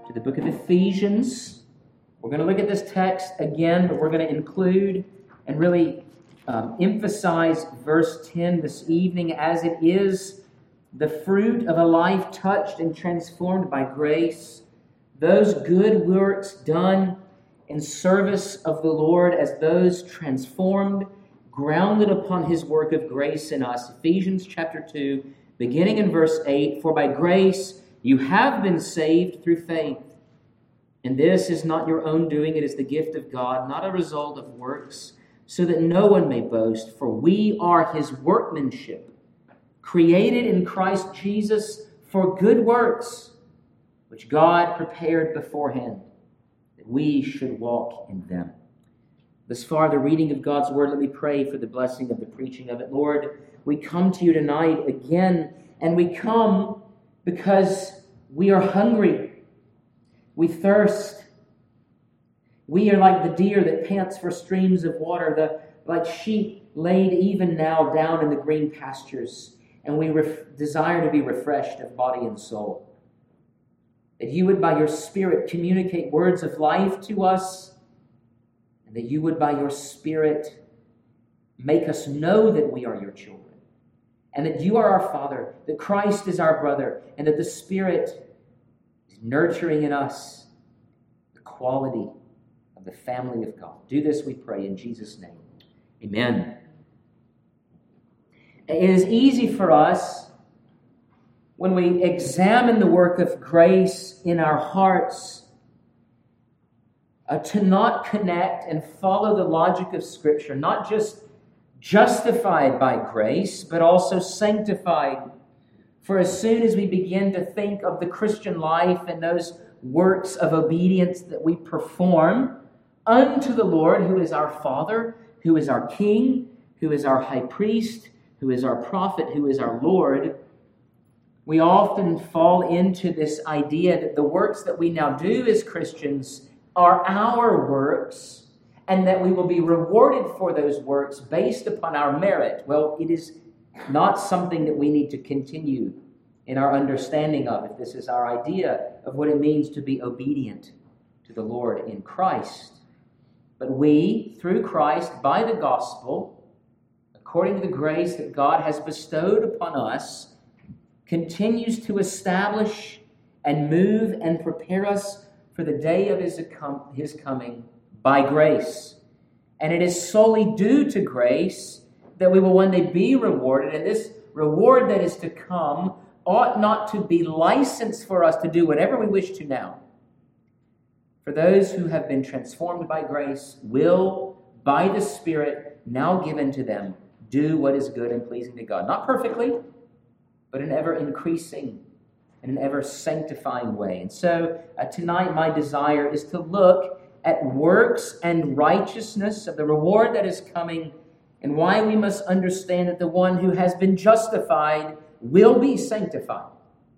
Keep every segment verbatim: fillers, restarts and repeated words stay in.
to the book of Ephesians. We're going to look at this text again, but we're going to include and really um, emphasize verse ten this evening, as it is the fruit of a life touched and transformed by grace, those good works done in service of the Lord as those transformed, grounded upon his work of grace in us. Ephesians chapter two, beginning in verse eight, "For by grace you have been saved through faith. And this is not your own doing, it is the gift of God, not a result of works, so that no one may boast. For we are his workmanship, created in Christ Jesus for good works, which God prepared beforehand, that we should walk in them." Thus far, the reading of God's word. Let me pray for the blessing of the preaching of it. Lord, we come to you tonight again, and we come because we are hungry. We thirst. We are like the deer that pants for streams of water, the, like sheep laid even now down in the green pastures, and we ref- desire to be refreshed of body and soul. That you would, by your Spirit, communicate words of life to us, and that you would, by your Spirit, make us know that we are your children, and that you are our Father, that Christ is our brother, and that the Spirit is nurturing in us the quality of the family of God. Do this, we pray, in Jesus' name. Amen. It is easy for us, when we examine the work of grace in our hearts, uh, to not connect and follow the logic of Scripture, not just justified by grace, but also sanctified. For as soon as we begin to think of the Christian life and those works of obedience that we perform unto the Lord, who is our Father, who is our King, who is our High Priest, who is our Prophet, who is our Lord, we often fall into this idea that the works that we now do as Christians are our works, and that we will be rewarded for those works based upon our merit. Well, it is not something that we need to continue in our understanding of, if this is our idea of what it means to be obedient to the Lord in Christ. But we, through Christ, by the gospel, according to the grace that God has bestowed upon us, continues to establish and move and prepare us for the day of his, his coming by grace. And it is solely due to grace that we will one day be rewarded, and this reward that is to come ought not to be licensed for us to do whatever we wish to now. For those who have been transformed by grace will, by the Spirit now given to them, do what is good and pleasing to God. Not perfectly, but in ever increasing in an ever sanctifying way. And so uh, tonight my desire is to look at works and righteousness of the reward that is coming, and why we must understand that the one who has been justified will be sanctified.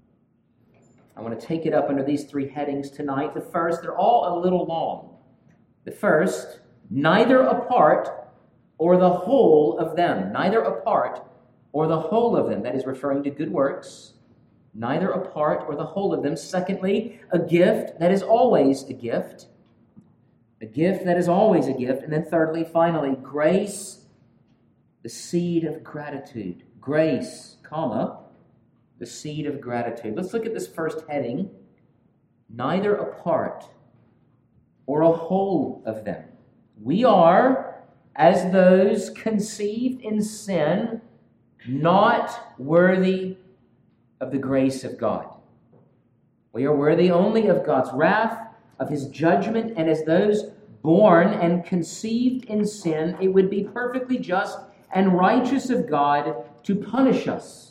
I want to take it up under these three headings tonight. The first, they're all a little long. The first, neither a part or the whole of them. Neither a part or the whole of them. That is referring to good works. Neither a part or the whole of them. Secondly, a gift that is always a gift. A gift that is always a gift. And then thirdly, finally, grace, the seed of gratitude. Grace, comma, the seed of gratitude. Let's look at this first heading. Neither a part or a whole of them. We are, as those conceived in sin, not worthy of the grace of God. We are worthy only of God's wrath, of his judgment, and as those born and conceived in sin, it would be perfectly just and righteous of God to punish us.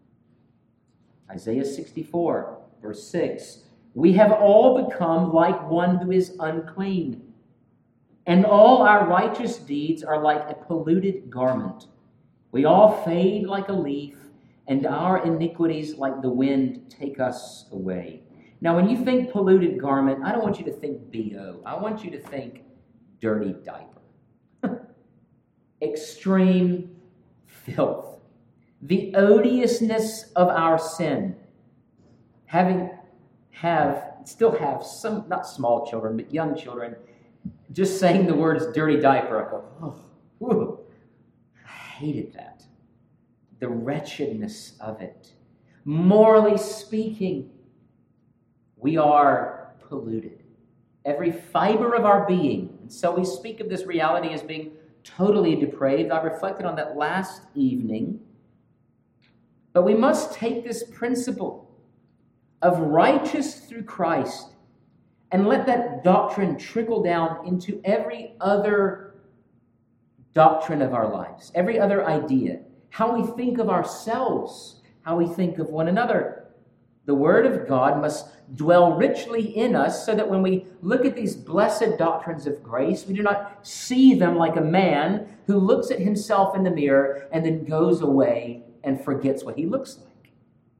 Isaiah sixty-four, verse six, "We have all become like one who is unclean, and all our righteous deeds are like a polluted garment. We all fade like a leaf, and our iniquities like the wind take us away." Now, when you think polluted garment, I don't want you to think B O. I want you to think dirty diaper. Extreme filth. The odiousness of our sin, having have, still have some, not small children, but young children, just saying the words dirty diaper, I go, oh, whew. I hated that. The wretchedness of it. Morally speaking, we are polluted. Every fiber of our being. And so we speak of this reality as being totally depraved. I reflected on that last evening. But we must take this principle of righteous through Christ and let that doctrine trickle down into every other doctrine of our lives, every other idea, how we think of ourselves, how we think of one another. The Word of God must dwell richly in us so that when we look at these blessed doctrines of grace, we do not see them like a man who looks at himself in the mirror and then goes away and forgets what he looks like.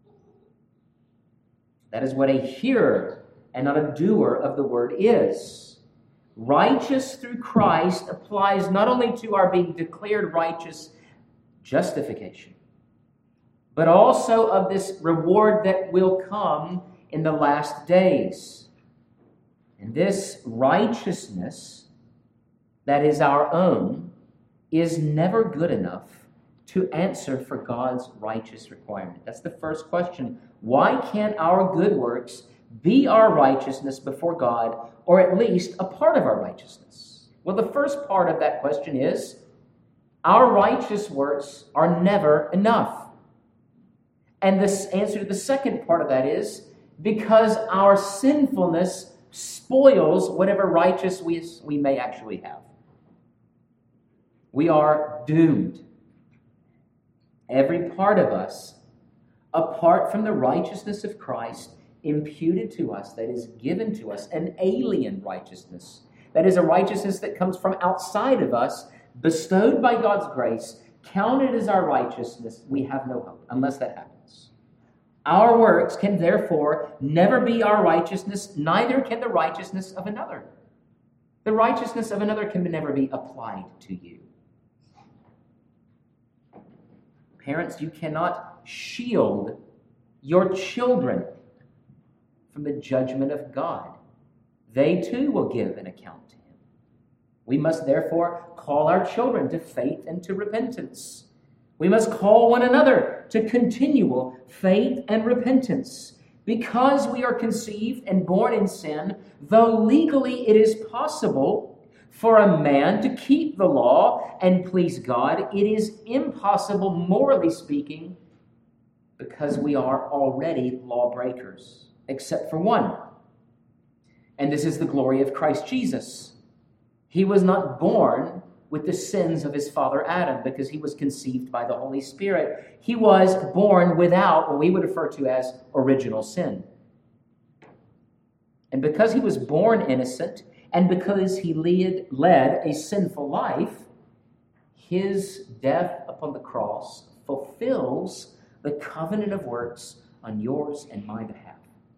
That is what a hearer and not a doer of the Word is. Righteous through Christ applies not only to our being declared righteous justification, but also of this reward that will come in the last days. And this righteousness that is our own is never good enough to answer for God's righteous requirement. That's the first question. Why can't our good works be our righteousness before God, or at least a part of our righteousness? Well, the first part of that question is, our righteous works are never enough. And this answer to the second part of that is, because our sinfulness spoils whatever righteous we, we may actually have. We are doomed. Every part of us, apart from the righteousness of Christ imputed to us, that is given to us, an alien righteousness. That is a righteousness that comes from outside of us, bestowed by God's grace, counted as our righteousness. We have no hope unless that happens. Our works can therefore never be our righteousness, neither can the righteousness of another. The righteousness of another can never be applied to you. Parents, you cannot shield your children from the judgment of God. They too will give an account to Him. We must therefore call our children to faith and to repentance. We must call one another to continual faith and repentance. Because we are conceived and born in sin, though legally it is possible for a man to keep the law and please God, it is impossible, morally speaking, because we are already lawbreakers, except for one. And this is the glory of Christ Jesus. He was not born with the sins of his father Adam because he was conceived by the Holy Spirit. He was born without what we would refer to as original sin. And because he was born innocent, and because he led, led a sinful life, his death upon the cross fulfills the covenant of works on yours and my behalf.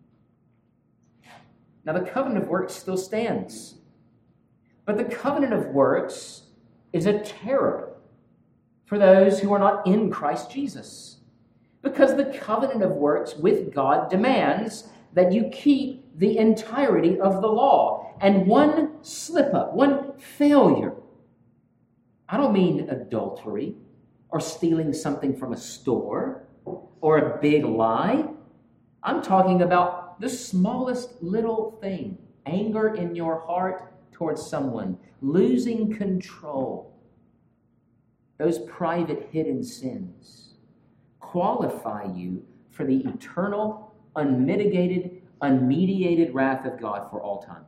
Now, the covenant of works still stands. But the covenant of works is a terror for those who are not in Christ Jesus. Because the covenant of works with God demands that you keep the entirety of the law. And one slip-up, one failure, I don't mean adultery or stealing something from a store or a big lie. I'm talking about the smallest little thing, anger in your heart towards someone, losing control. Those private hidden sins qualify you for the eternal, unmitigated, unmediated wrath of God for all time.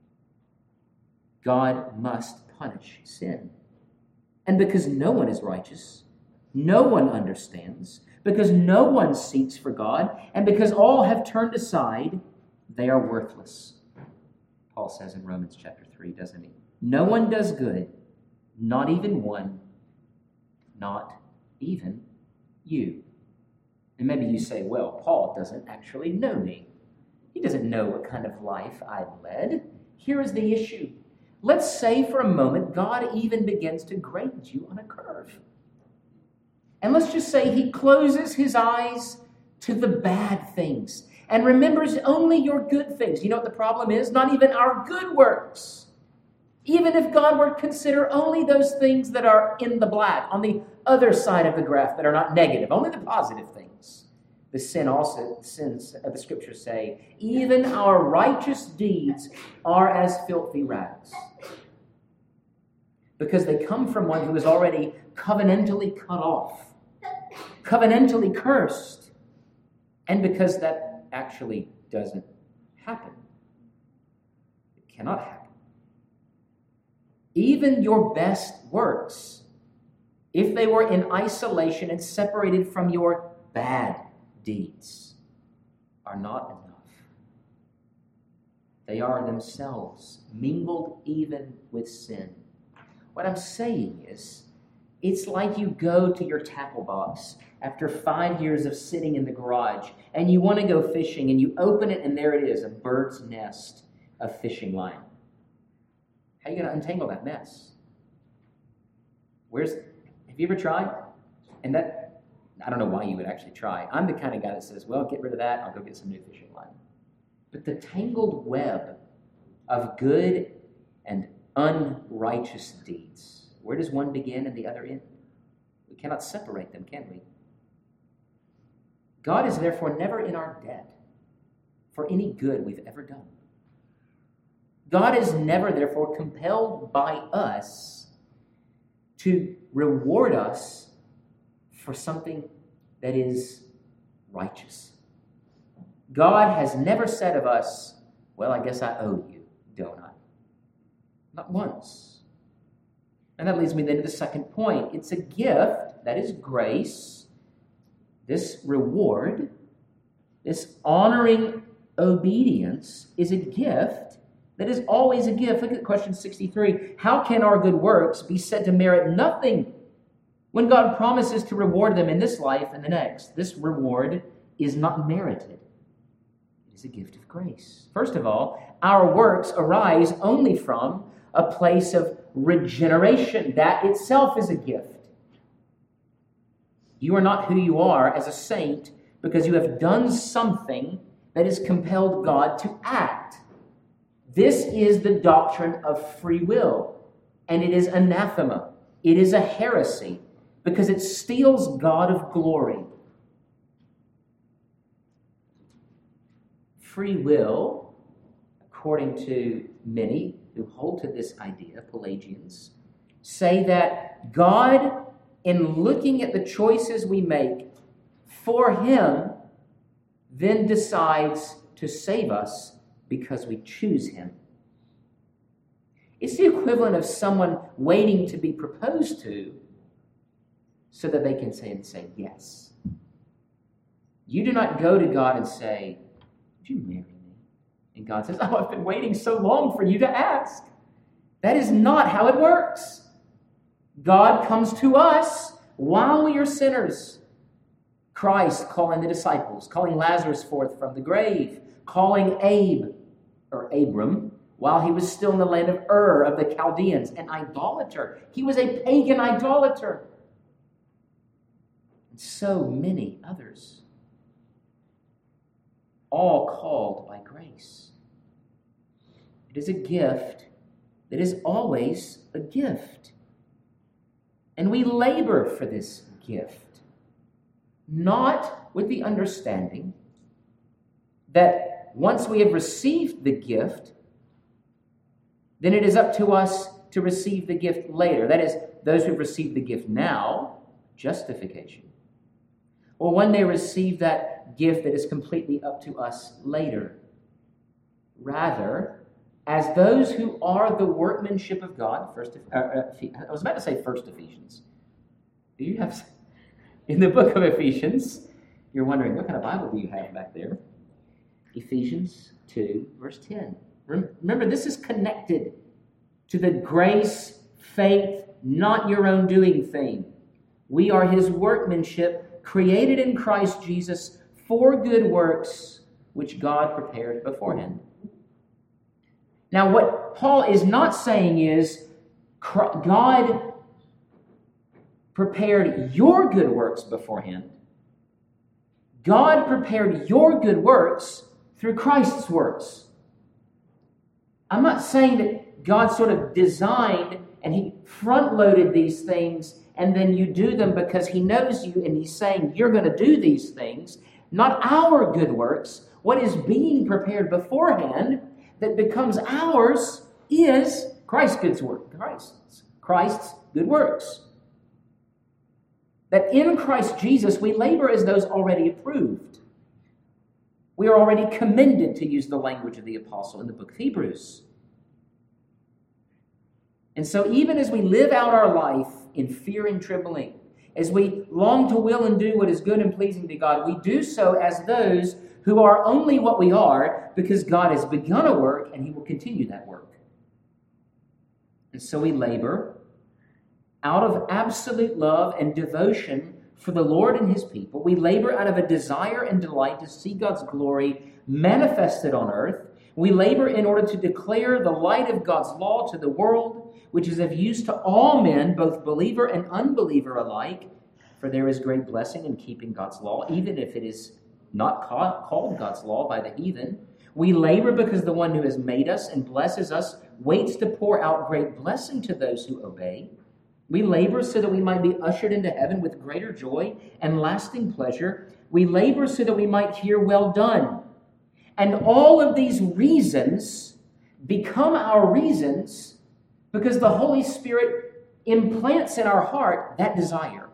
God must punish sin. And because no one is righteous, no one understands, because no one seeks for God, and because all have turned aside, they are worthless. Paul says in Romans chapter three, doesn't he? No one does good, not even one, not even you. And maybe you say, well, Paul doesn't actually know me. He doesn't know what kind of life I've led. Here is the issue. Let's say for a moment God even begins to grade you on a curve. And let's just say he closes his eyes to the bad things and remembers only your good things. You know what the problem is? Not even our good works. Even if God were to consider only those things that are in the black, on the other side of the graph that are not negative, only the positive things. The sin also, sins, uh, the scriptures say, even our righteous deeds are as filthy rags. Because they come from one who is already covenantally cut off, covenantally cursed, and because that actually doesn't happen. It cannot happen. Even your best works, if they were in isolation and separated from your bad deeds, are not enough. They are themselves mingled even with sin. What I'm saying is, it's like you go to your tackle box after five years of sitting in the garage, and you want to go fishing, and you open it, and there it is, a bird's nest of fishing line. How are you going to untangle that mess? Where's, have you ever tried? And that, I don't know why you would actually try. I'm the kind of guy that says, well, get rid of that, I'll go get some new fishing line. But the tangled web of good and unrighteous deeds, where does one begin and the other end? We cannot separate them, can we? God is therefore never in our debt for any good we've ever done. God is never, therefore, compelled by us to reward us for something that is righteous. God has never said of us, well, I guess I owe you, don't I? Not once. And that leads me then to the second point. It's a gift, that is grace, this reward, this honoring obedience is a gift that is always a gift. Look at question sixty-three. How can our good works be said to merit nothing when God promises to reward them in this life and the next? This reward is not merited. It is a gift of grace. First of all, our works arise only from a place of regeneration. That itself is a gift. You are not who you are as a saint because you have done something that has compelled God to act. This is the doctrine of free will, and it is anathema. It is a heresy because it steals God of glory. Free will, according to many who hold to this idea, Pelagians, say that God, in looking at the choices we make for Him, then decides to save us because we choose Him. It's the equivalent of someone waiting to be proposed to so that they can say and say yes. You do not go to God and say, would you marry me? And God says, oh, I've been waiting so long for you to ask. That is not how it works. God comes to us while we are sinners. Christ calling the disciples, calling Lazarus forth from the grave, calling Abe, or Abram, while he was still in the land of Ur of the Chaldeans, an idolater. He was a pagan idolater. And so many others, all called by grace. It is a gift that is always a gift. And we labor for this gift, not with the understanding that once we have received the gift, then it is up to us to receive the gift later. That is, those who've received the gift now, justification, or when they receive that gift that is completely up to us later. Rather, as those who are the workmanship of God, first, uh, uh, I was about to say First Ephesians. Do you have, in the book of Ephesians, you're wondering, what kind of Bible do you have back there? Ephesians two, verse ten. Remember, this is connected to the grace, faith, not your own doing thing. We are His workmanship, created in Christ Jesus for good works, which God prepared beforehand. Now, what Paul is not saying is God prepared your good works beforehand, God prepared your good works through Christ's works. I'm not saying that God sort of designed and he front-loaded these things and then you do them because he knows you and he's saying you're going to do these things. Not our good works. What is being prepared beforehand that becomes ours is Christ's good work. Christ's, Christ's good works. That in Christ Jesus we labor as those already approved. We are already commended, to use the language of the apostle in the book of Hebrews. And so even as we live out our life in fear and trembling, as we long to will and do what is good and pleasing to God, we do so as those who are only what we are because God has begun a work and he will continue that work. And so we labor out of absolute love and devotion for the Lord and his people. We labor out of a desire and delight to see God's glory manifested on earth. We labor in order to declare the light of God's law to the world, which is of use to all men, both believer and unbeliever alike. For there is great blessing in keeping God's law, even if it is not called God's law by the heathen. We labor because the one who has made us and blesses us waits to pour out great blessing to those who obey. We labor so that we might be ushered into heaven with greater joy and lasting pleasure. We labor so that we might hear, well done. And all of these reasons become our reasons because the Holy Spirit implants in our heart that desire.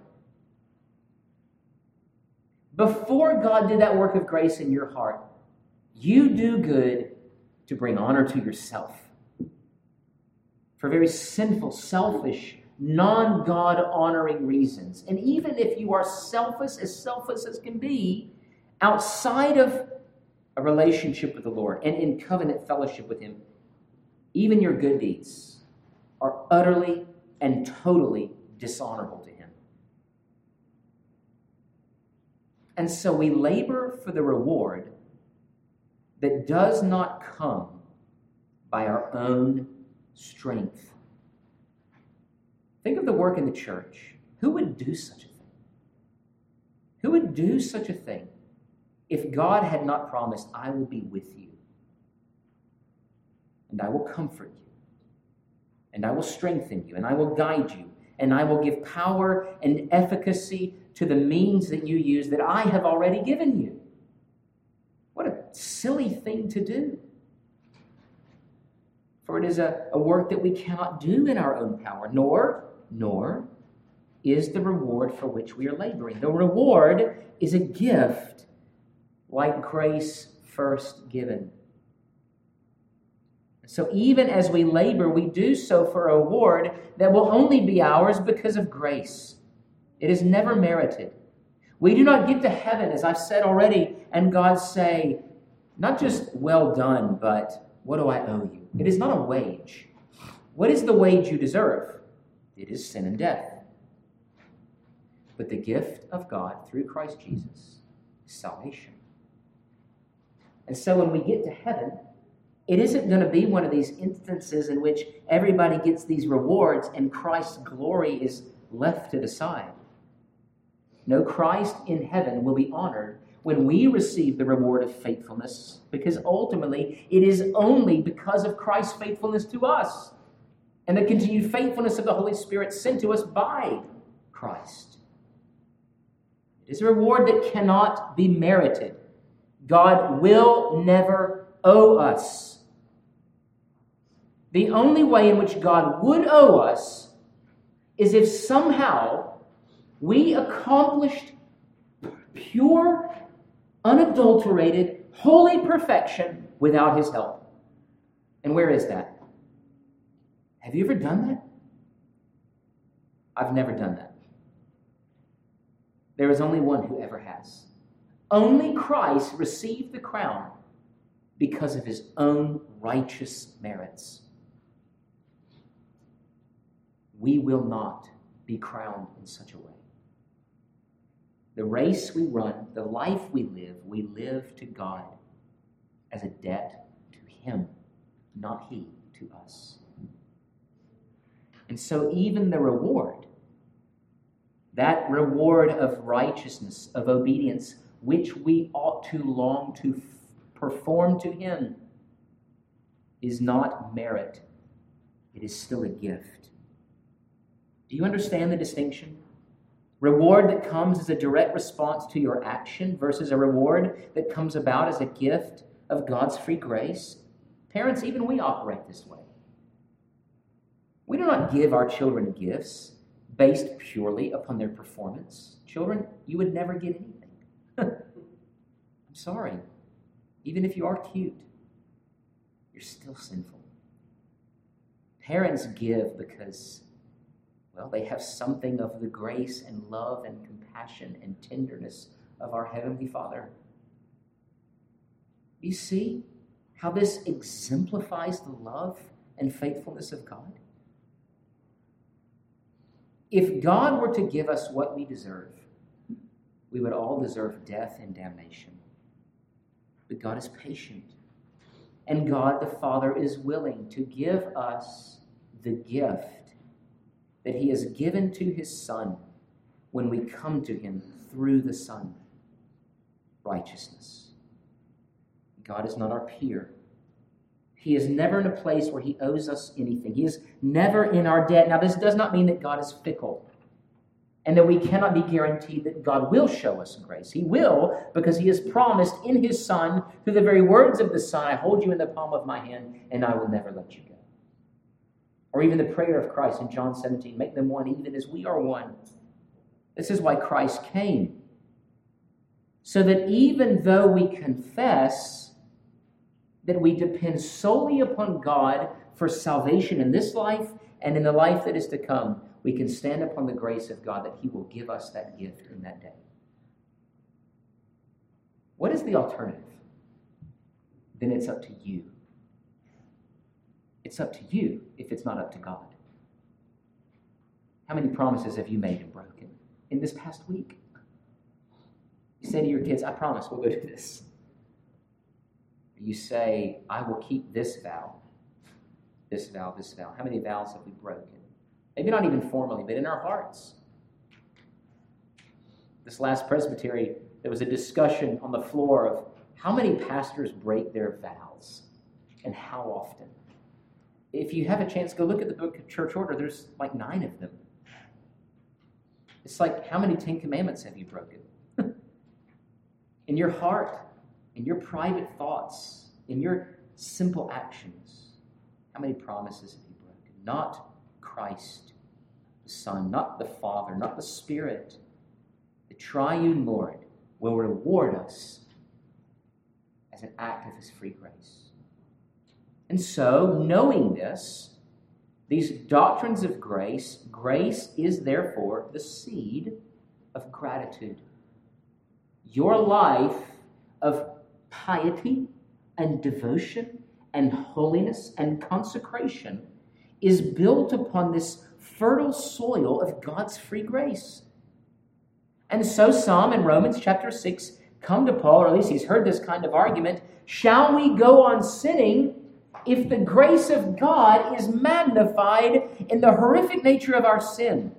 Before God did that work of grace in your heart, you do good to bring honor to yourself. For very sinful, selfish, non-God honoring reasons. And even if you are selfless, as selfless as can be, outside of a relationship with the Lord and in covenant fellowship with him, even your good deeds are utterly and totally dishonorable to him. And so we labor for the reward that does not come by our own strength. Think of the work in the church. Who would do such a thing? Who would do such a thing if God had not promised, I will be with you, and I will comfort you, and I will strengthen you, and I will guide you, and I will give power and efficacy to the means that you use that I have already given you? What a silly thing to do. For it is a, a work that we cannot do in our own power, nor, nor is the reward for which we are laboring. The reward is a gift like grace first given. So even as we labor, we do so for a reward that will only be ours because of grace. It is never merited. We do not get to heaven, as I've said already, and God say, not just well done, but what do I owe you? It is not a wage. What is the wage you deserve? It is sin and death. But the gift of God through Christ Jesus is salvation. And so when we get to heaven, it isn't going to be one of these instances in which everybody gets these rewards and Christ's glory is left to the side. No, Christ in heaven will be honored when we receive the reward of faithfulness, because ultimately it is only because of Christ's faithfulness to us and the continued faithfulness of the Holy Spirit sent to us by Christ. It is a reward that cannot be merited. God will never owe us. The only way in which God would owe us is if somehow we accomplished pure, unadulterated, holy perfection without his help. And where is that? Have you ever done that? I've never done that. There is only one who ever has. Only Christ received the crown because of his own righteous merits. We will not be crowned in such a way. The race we run, the life we live, we live to God as a debt to him, not he to us. And so even the reward, that reward of righteousness, of obedience, which we ought to long to f- perform to him, is not merit. It is still a gift. Do you understand the distinction? Reward that comes as a direct response to your action versus a reward that comes about as a gift of God's free grace. Parents, even we operate this way. We do not give our children gifts based purely upon their performance. Children, you would never get anything. I'm sorry. Even if you are cute, you're still sinful. Parents give because, well, they have something of the grace and love and compassion and tenderness of our Heavenly Father. You see how this exemplifies the love and faithfulness of God? If God were to give us what we deserve, we would all deserve death and damnation. But God is patient. And God the Father is willing to give us the gift that he has given to his Son when we come to him through the Son, righteousness. God is not our peer. He is never in a place where he owes us anything. He is never in our debt. Now, this does not mean that God is fickle and that we cannot be guaranteed that God will show us grace. He will, because he has promised in his Son, through the very words of the Son, I hold you in the palm of my hand and I will never let you go. Or even the prayer of Christ in John seventeen, make them one even as we are one. This is why Christ came. So that even though we confess that we depend solely upon God for salvation in this life and in the life that is to come, we can stand upon the grace of God that he will give us that gift in that day. What is the alternative? Then it's up to you. It's up to you if it's not up to God. How many promises have you made and broken in this past week? You say to your kids, I promise we'll go do this. You say, I will keep this vow, this vow, this vow. How many vows have we broken? Maybe not even formally, but in our hearts. This last presbytery, there was a discussion on the floor of how many pastors break their vows and how often. If you have a chance, go look at the book of Church Order. There's like nine of them. It's like, how many Ten Commandments have you broken? In your heart, in your private thoughts, in your simple actions, how many promises have you broken? Not Christ, the Son, not the Father, not the Spirit. The triune Lord will reward us as an act of his free grace. And so, knowing this, these doctrines of grace, grace is therefore the seed of gratitude. Your life of piety and devotion and holiness and consecration is built upon this fertile soil of God's free grace. And so some in Romans chapter six come to Paul, or at least he's heard this kind of argument, shall we go on sinning if the grace of God is magnified in the horrific nature of our sin?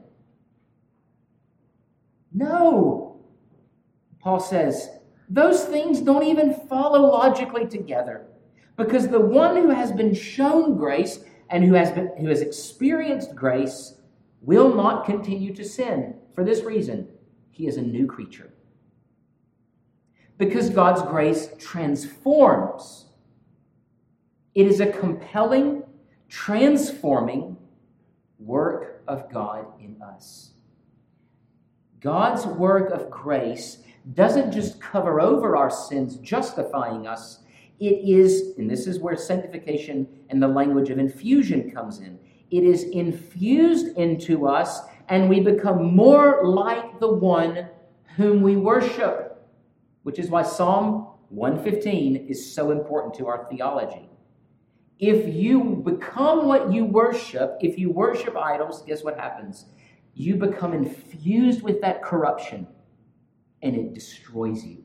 No. Paul says, those things don't even follow logically together, because the one who has been shown grace and who has been, who has experienced grace will not continue to sin. For this reason, he is a new creature. Because God's grace transforms. It is a compelling, transforming work of God in us. God's work of grace doesn't just cover over our sins, justifying us. It is, and this is where sanctification and the language of infusion comes in. It is infused into us, and we become more like the one whom we worship, which is why Psalm one fifteen is so important to our theology. If you become what you worship, if you worship idols, guess what happens? You become infused with that corruption, and it destroys you.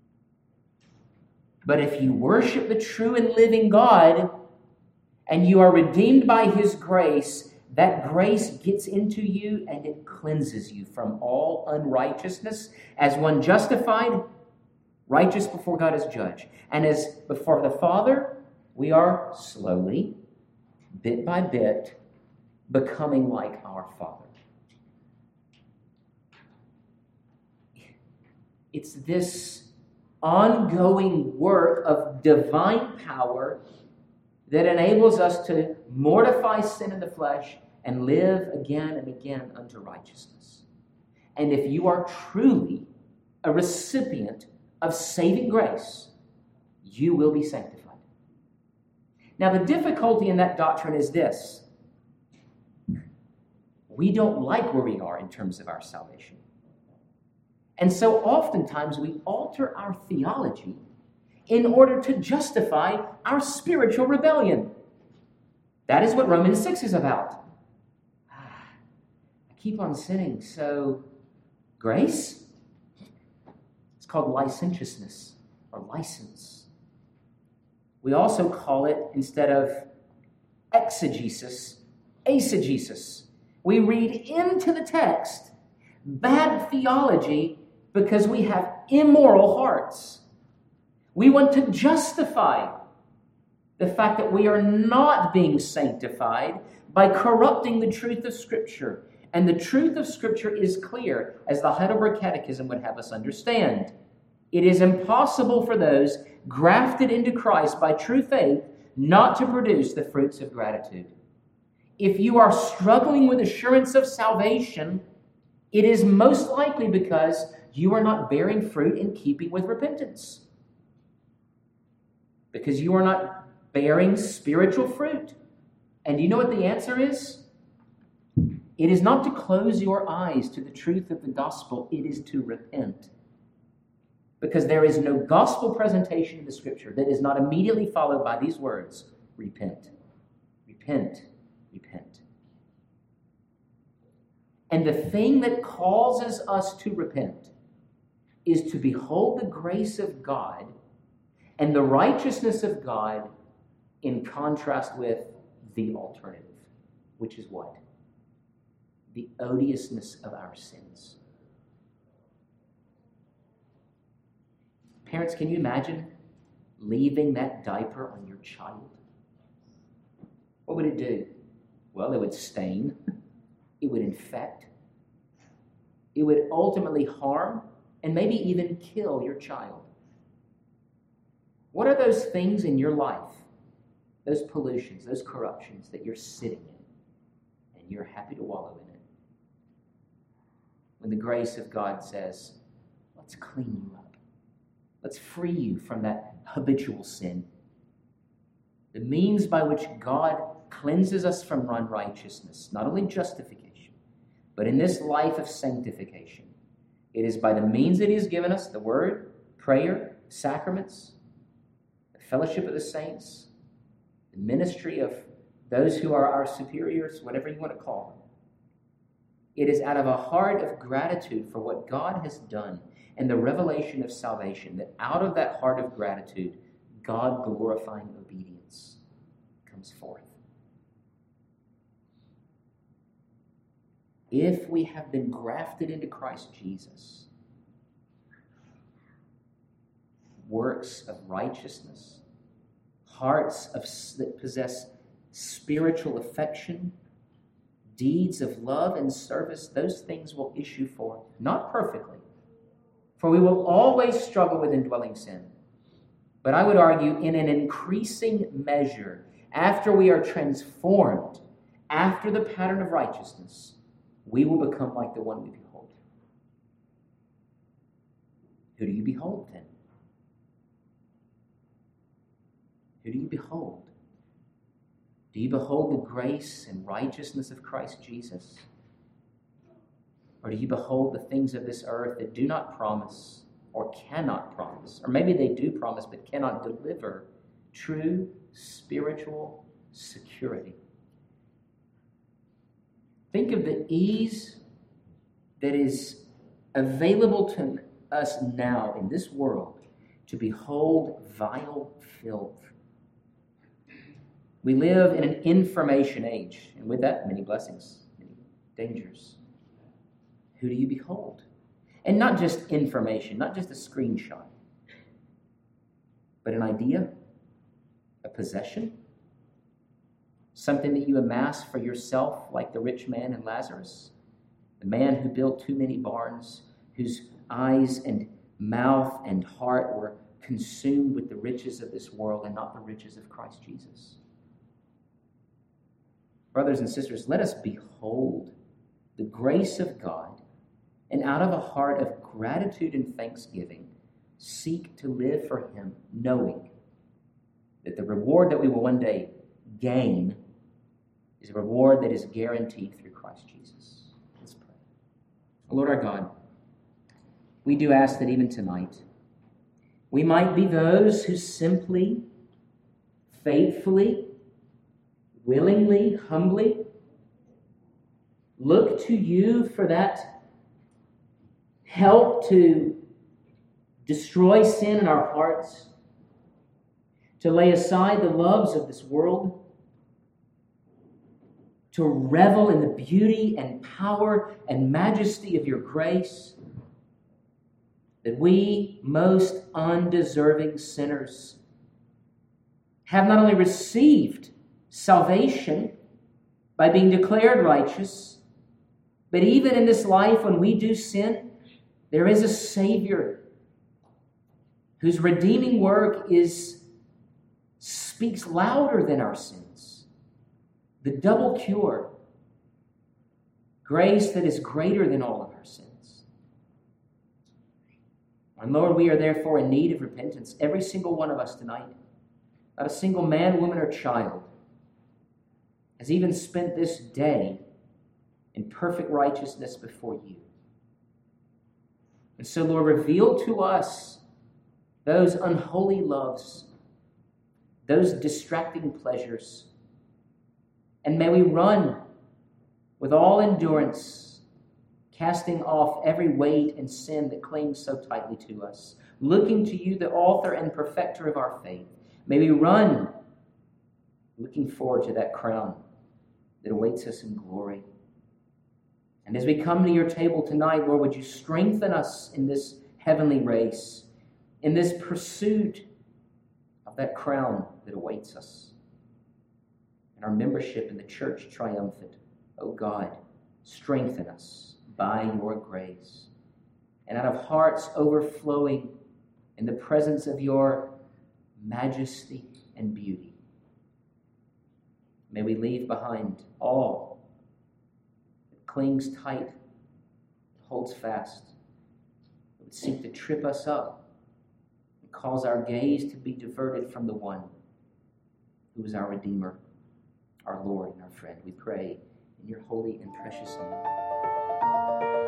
But if you worship the true and living God, and you are redeemed by his grace, that grace gets into you and it cleanses you from all unrighteousness. As one justified, righteous before God as judge. And as before the Father, we are slowly, bit by bit, becoming like our Father. It's this ongoing work of divine power that enables us to mortify sin in the flesh and live again and again unto righteousness. And if you are truly a recipient of saving grace, you will be sanctified. Now, the difficulty in that doctrine is this. We don't like where we are in terms of our salvation. And so oftentimes we alter our theology in order to justify our spiritual rebellion. That is what Romans six is about. I keep on sinning, so grace? It's called licentiousness or license. We also call it, instead of exegesis, eisegesis. We read into the text bad theology because we have immoral hearts. We want to justify the fact that we are not being sanctified by corrupting the truth of Scripture. And the truth of Scripture is clear, as the Heidelberg Catechism would have us understand. It is impossible for those grafted into Christ by true faith not to produce the fruits of gratitude. If you are struggling with assurance of salvation, it is most likely because you are not bearing fruit in keeping with repentance. Because you are not bearing spiritual fruit. And you know what the answer is? It is not to close your eyes to the truth of the gospel. It is to repent. Because there is no gospel presentation in the Scripture that is not immediately followed by these words: repent, repent, repent. And the thing that causes us to repent is to behold the grace of God and the righteousness of God in contrast with the alternative, which is what? The odiousness of our sins. Parents, can you imagine leaving that diaper on your child? What would it do? Well, it would stain. It would infect. It would ultimately harm and maybe even kill your child. What are those things in your life, those pollutions, those corruptions that you're sitting in and you're happy to wallow in it? When the grace of God says, let's clean you up. Let's free you from that habitual sin. The means by which God cleanses us from unrighteousness, not only justification, but in this life of sanctification. It is by the means that He has given us, the Word, prayer, sacraments, the fellowship of the saints, the ministry of those who are our superiors, whatever you want to call them. It is out of a heart of gratitude for what God has done and the revelation of salvation that out of that heart of gratitude, God-glorifying obedience comes forth. If we have been grafted into Christ Jesus, works of righteousness, hearts of, that possess spiritual affection, deeds of love and service, those things will issue forth, not perfectly, for we will always struggle with indwelling sin. But I would argue in an increasing measure, after we are transformed, after the pattern of righteousness, we will become like the one we behold. Who do you behold then? Who do you behold? Do you behold the grace and righteousness of Christ Jesus? Or do you behold the things of this earth that do not promise or cannot promise? Or maybe they do promise but cannot deliver true spiritual security. Think of the ease that is available to us now in this world to behold vile filth. We live in an information age, and with that, many blessings, many dangers. Who do you behold? And not just information, not just a screenshot, but an idea, a possession, something that you amass for yourself, like the rich man and Lazarus, the man who built too many barns, whose eyes and mouth and heart were consumed with the riches of this world and not the riches of Christ Jesus. Brothers and sisters, let us behold the grace of God, and out of a heart of gratitude and thanksgiving, seek to live for Him, knowing that the reward that we will one day gain is a reward that is guaranteed through Christ Jesus. Let's pray. Lord our God, we do ask that even tonight, we might be those who simply, faithfully, willingly, humbly look to you for that help to destroy sin in our hearts, to lay aside the loves of this world, to revel in the beauty and power and majesty of your grace, that we, most undeserving sinners, have not only received salvation by being declared righteous, but even in this life when we do sin, there is a Savior whose redeeming work is speaks louder than our sins. The double cure, grace that is greater than all of our sins. And Lord, we are therefore in need of repentance, every single one of us tonight. Not a single man, woman, or child has even spent this day in perfect righteousness before you. And so, Lord, reveal to us those unholy loves, those distracting pleasures, and may we run with all endurance, casting off every weight and sin that clings so tightly to us, looking to you, the author and perfecter of our faith. May we run looking forward to that crown that awaits us in glory. And as we come to your table tonight, Lord, would you strengthen us in this heavenly race, in this pursuit of that crown that awaits us, and our membership in the church triumphant. Oh God, strengthen us by your grace. And out of hearts overflowing in the presence of your majesty and beauty, may we leave behind all that clings tight, holds fast, that would seek to trip us up and cause our gaze to be diverted from the one who is our Redeemer, our Lord, and our friend. We pray in your holy and precious name.